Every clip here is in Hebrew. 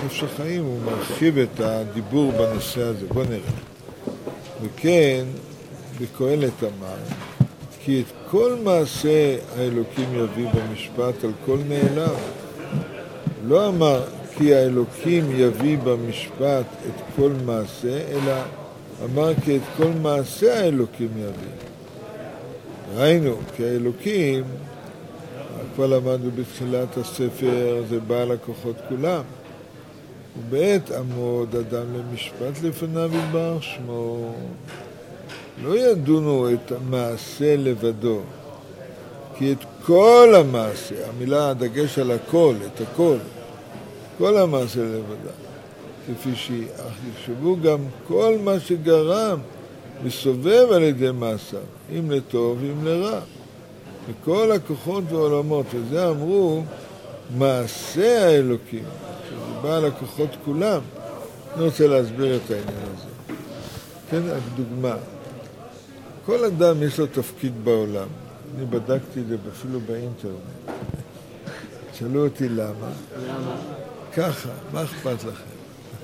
נפש החיים הוא מרחיב את הדיבור בנושא הזה. בוא נראה. וכן, בקהלת אמר, כי את כל מעשה האלוקים יביא במשפט על כל נעלם. לא אמר כי האלוקים יביא במשפט את כל מעשה, אלא אמר כי את כל מעשה האלוקים יביא. ראינו, כי האלוקים, כבר למדנו בתחילת הספר, זה בעל הכוחות כולם. ובעת עמוד אדם למשפט לפניו יתברך שמו. לא ידונו את המעשה לבדו, כי את כל המעשה, המילה הדגש על הכל, את הכל, כל המעשה לבדה, כפי שהיא, אך יחשבו גם כל מה שגרם מסובב על ידי מעשה, אם לטוב ואם לרע. וכל הכוחות והעולמות, וזה אמרו מעשה האלוקים, שזה בעל הכוחות כולם. אני רוצה להסביר את העניין הזה. כן, דוגמה. כל אדם יש לו תפקיד בעולם. אני בדקתי את זה אפילו באינטרנט. שאלו אותי למה. ככה, מה אכפת לכם?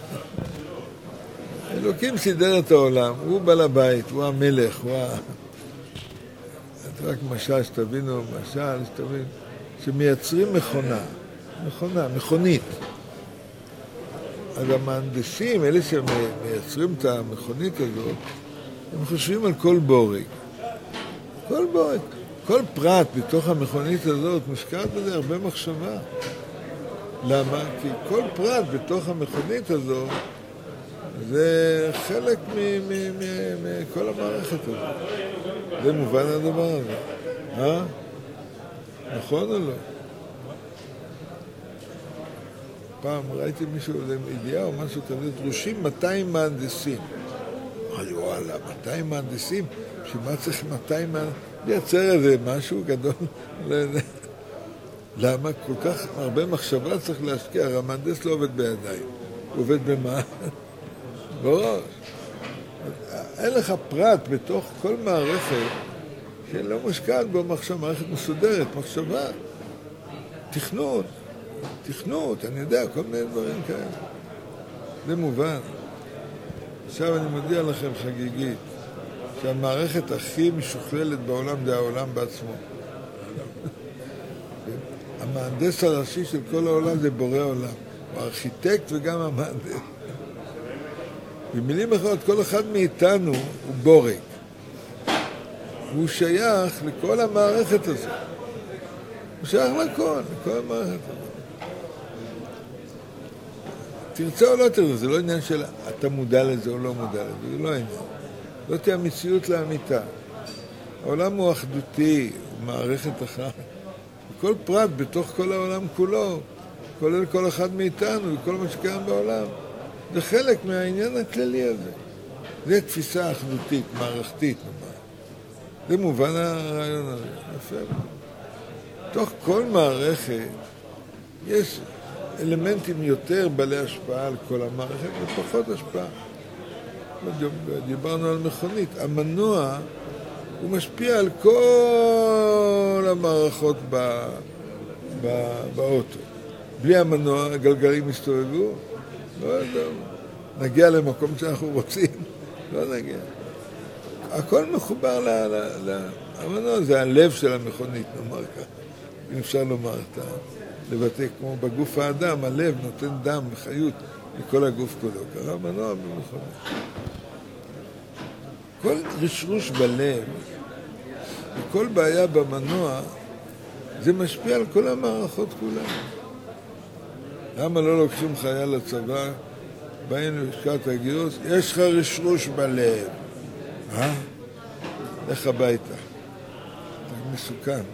אלוקים סידר את העולם, הוא בעל הבית, הוא המלך, הוא רק משל שתבינו, שמייצרים מכונית. אז המהנדסים, אלה שמייצרים את המכונית הזאת, הם חושבים על כל בורג. כל פרט בתוך המכונית הזאת מושקעת בזה הרבה מחשבה. למה? כי כל פרט בתוך המכונית הזאת זה חלק מכל המערכת הזאת. זה מובן הדבר הזה. נכון או לא? פעם ראיתי מישהו ידיעה או משהו כזה, דרושים 200 מהנדסים. אמרתי, וואלה, 200 מהנדסים? שמה צריך 200 מהנדסים? לייצר איזה משהו גדול. למה? כל כך הרבה מחשבה צריך להשקיע. המהנדס לא עובד בידיים. הוא עובד במה? בראש. אין לך פרט בתוך כל מערכת שלא מושקעת בו מערכת מסודרת, מחשבה, תכנות, אני יודע, כל מיני דברים כאלה. זה מובן. עכשיו אני מודיע לכם חגיגית, שהמערכת הכי משוכללת בעולם זה העולם בעצמו. המהנדס הראשי של כל העולם זה בורא עולם. הוא הארכיטקט וגם המהנדס. במילים אחרות, כל אחד מאיתנו הוא בורג. הוא שייך לכל המערכת הזאת. הוא שייך לכל המערכת הזאת. תרצה או לא תרצה, זה לא עניין של אתה מודע לזה או לא מודע לזה, זה לא עניין. זאת היא המציאות לאמיתה. העולם הוא אחדותי, הוא מערכת אחת. וכל פרט בתוך כל העולם כולו, כולל כל אחד מאיתנו וכל מה שקיים בעולם, זה חלק מהעניין הכללי הזה. זה תפיסה אחדותית, מערכתית. זה מובן הרעיון הזה. יפה. תוך כל מערכת יש אלמנטים יותר בעלי השפעה על כל המערכת ופחות השפעה. דיברנו על מכונית. המנוע הוא משפיע על כל המערכות באוטו. בלי המנוע הגלגלים מסתובבו, לא נגיע למקום שאנחנו רוצים, לא נגיע. הכל מחובר המנוע, זה הלב של המכונית, נאמר כך. אם אפשר לומר לבטא כמו בגוף האדם, הלב נותן דם וחיות לכל הגוף כולו. ככה המנוע במכונית. כל רשרוש בלב וכל בעיה במנוע, זה משפיע על כל המערכות כולן. למה לא לוקחים חייל לצבא, באים לשכת הגיוס, יש לך רשרוש בלב. לך הביתה. זה מסוכן.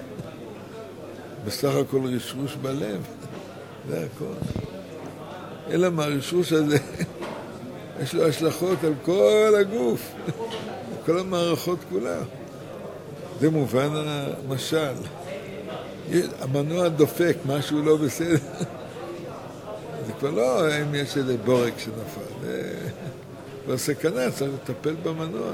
בסך הכל רשרוש בלב. זה הכל. אלא מהרשרוש הזה, יש לו השלכות על כל הגוף, על כל המערכות כולה. זה מובן המשל. המנוע דופק, משהו לא בסדר. זה כבר לא אם יש איזה בורג שנפל. זה כבר סכנה, צריך לטפל במנוע.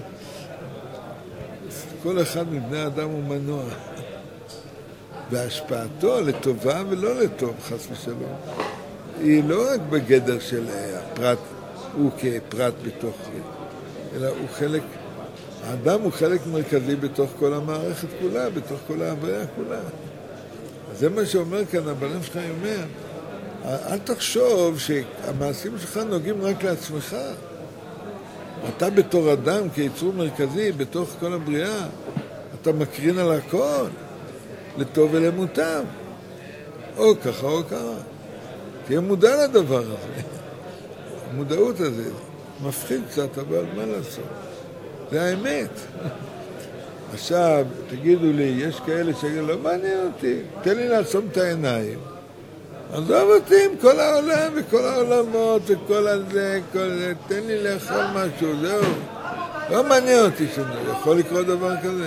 כל אחד מבני האדם הוא מנוע. והשפעתו לטובה ולא לטוב, חס ושלום. היא לא רק בגדר של הפרט, הוא כפרט בתוך זה, אלא הוא חלק, האדם הוא חלק מרכזי בתוך כל המערכת כולה, בתוך כל ההוויה כולה. אז זה מה שאומר כאן, הבן איש חי אומר, אל תחשוב שהמעשים שלך נוגעים רק לעצמך. אתה בתור אדם, כיצור מרכזי, בתוך כל הבריאה, אתה מקרין על הכל, לטוב ולמוטב. או ככה או ככה. תהיה מודע לדבר הזה. המודעות הזה מפחיד קצת, אבל מה לעשות? זה האמת. עכשיו, תגידו לי, יש כאלה שיגידו, לא מעניין אותי, תן לי לעצום את העיניים. עזוב אותי עם כל העולם וכל העולמות וכל הזה, תן לי לאכול משהו, זהו. לא מעניין אותי שזה, יכול לקרות דבר כזה.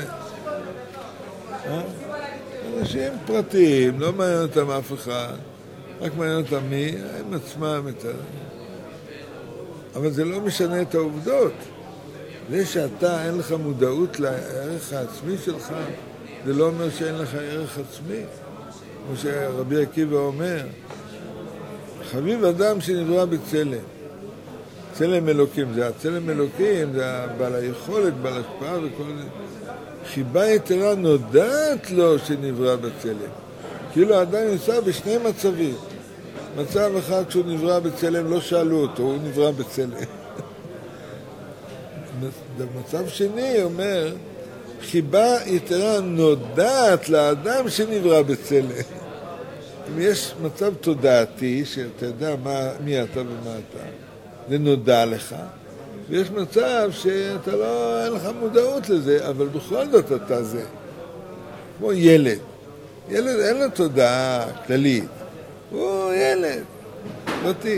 אנשים פרטיים, לא מעניין אותם אף אחד, רק מעניין אותם מי, הם עצמם את ה... אבל זה לא משנה את העובדות. זה שאתה אין לך מודעות לערך העצמי שלך, זה לא אומר שאין לך ערך עצמי. כמו שרבי עקיבא אומר, חביב אדם שנברא בצלם. צלם אלוקים, זה הצלם אלוקים, זה בעל היכולת, בעל השפעה וכל זה. חיבה יתרה נודעת לו שנברא בצלם. כאילו האדם נמצא בשני מצבים. מצב אחד כשהוא נברא בצלם לא שאלו אותו, הוא נברא בצלם. במצב שני אומר, חיבה יתרה נודעת לאדם שנברא בצלם. אם יש מצב תודעתי, שאתה יודע מי אתה ומה אתה, זה נודע לך, ויש מצב שאתה לא, אין לך מודעות לזה, אבל בכל זאת אתה זה. כמו ילד. ילד אין לו תודעה כללית. הוא ילד, לא תהיה.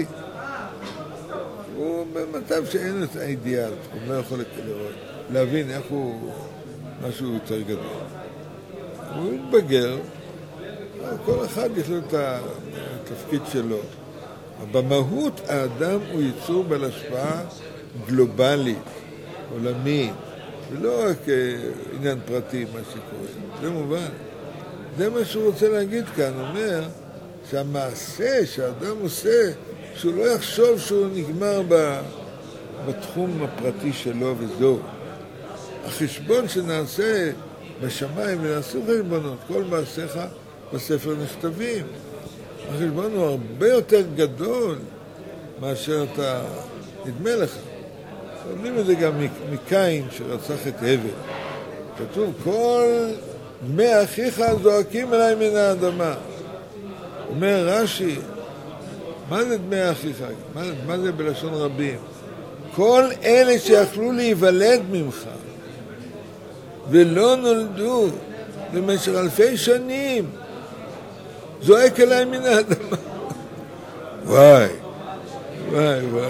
הוא במצב שאין את האידיאל, הוא לא יכול להבין איך הוא משהו יותר גדול. הוא מתבגר, כל אחד יש לו את התפקיד שלו. במהות האדם הוא ייצור בעל השפעה גלובלית, עולמית, ולא רק עניין פרטי מה שקורה. זה מובן. זה מה שהוא רוצה להגיד כאן, הוא אומר שהמעשה שהאדם עושה, שהוא לא יחשוב שהוא נגמר בתחום הפרטי שלו וזהו. החשבון שנעשה בשמיים, ונעשו חשבונות, כל מעשיך בספר נכתבים. החשבון הוא הרבה יותר גדול מאשר אתה נדמה לך. אומרים את זה גם מקין שרצח את הבל. כתוב, כל דמי אחיך זועקים אליי מן האדמה. אומר רש"י, מה זה דמי אחיך? מה זה בלשון רבים? כל אלה שיכלו להיוולד ממך ולא נולדו במשך אלפי שנים, זועק אליי מן האדמה. וואי, וואי, וואי.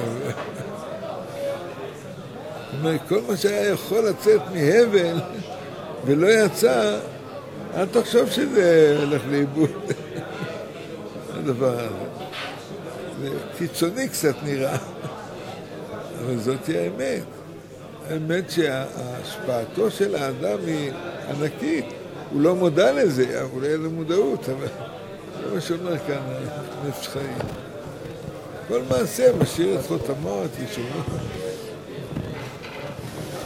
כל מה שהיה יכול לצאת מהבל ולא יצא, אל תחשוב שזה הולך לאיבוד. הדבר הזה. זה קיצוני קצת נראה, אבל זאת היא האמת. האמת שההשפעתו של האדם היא ענקית. הוא לא מודע לזה, אולי אין לו מודעות, אבל זה מה שאומר כאן, נפש חיים. כל מעשה משאיר את חותמו, את ישונו.